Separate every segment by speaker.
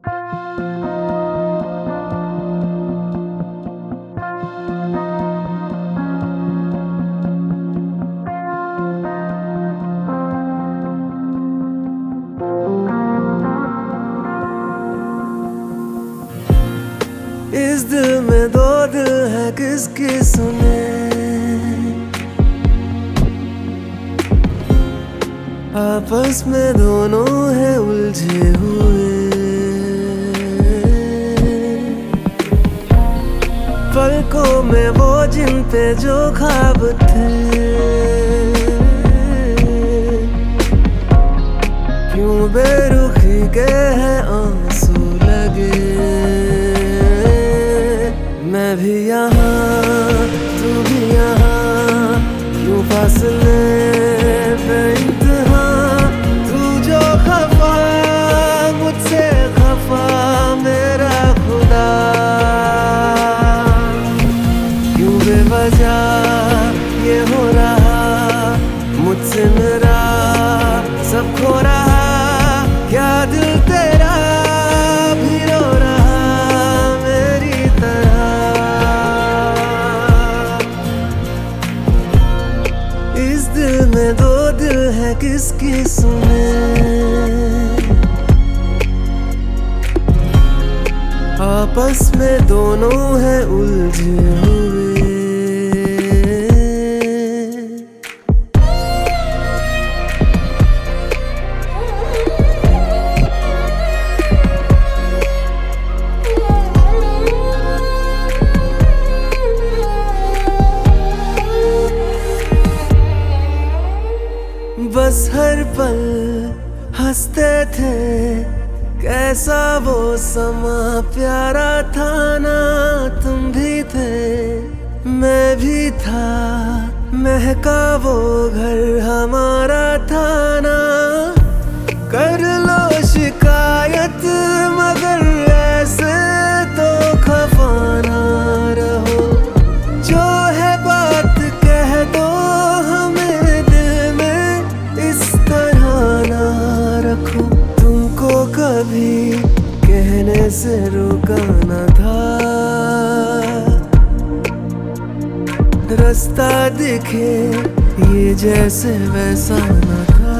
Speaker 1: इस दिल में दो दिल है किसकी सुने, आपस में दोनों है उलझे हुए। पलकों में वो जिन पे जो ख्वाब थे, क्यों बेरुखी के हैं आंसू लगे। मैं भी यहाँ तू भी यहाँ, क्यों फासले बेइंतहा। तू जो खफा मुझसे खफा मेरा खुदा, क्यों बेवजह ये हो रहा मुझसे मेरा सब खो रहा। क्या दिल तेरा भी रो रहा मेरी तरह। इस दिल में दो दिल है किसकी सुने, आपस में दोनों है उलझे हुए। बस हर पल हंसते थे, कैसा वो समा प्यारा था ना। तुम भी थे मैं भी था, महका वो घर हमारा था ना। कर लो शिकायत मगर ऐसे तो खफा ना रहो। जो है बात कह दो हमें दिल में इस तरह ना रखो। तुमको कभी कहने से रोका न था, रास्ता दिखे ये जैसे वैसा न था।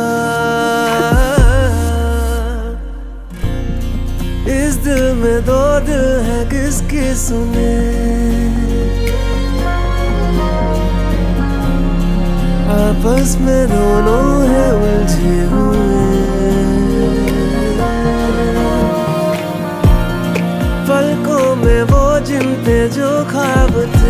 Speaker 1: इस दिल में दो दिल है किसकी सुने, आपस में दोनों है उलझे हुए। पलकों में वो जिन पे जो ख्वाब थे,